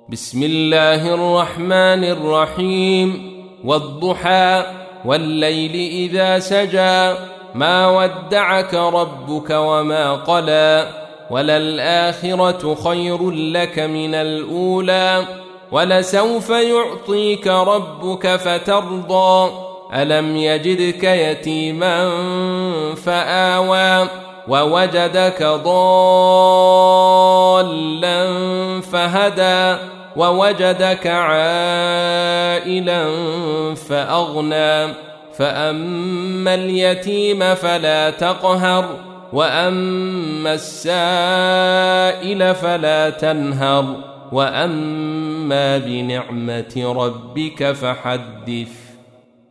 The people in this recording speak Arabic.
بسم الله الرحمن الرحيم والضحى والليل إذا سجى ما ودعك ربك وما قلى وللآخرة خير لك من الأولى ولسوف يعطيك ربك فترضى ألم يجدك يتيما فآوى ووجدك ضالا فهدى ووجدك عائلا فأغنى فأما اليتيم فلا تقهر وأما السائل فلا تنهر وأما بنعمة ربك فحدث.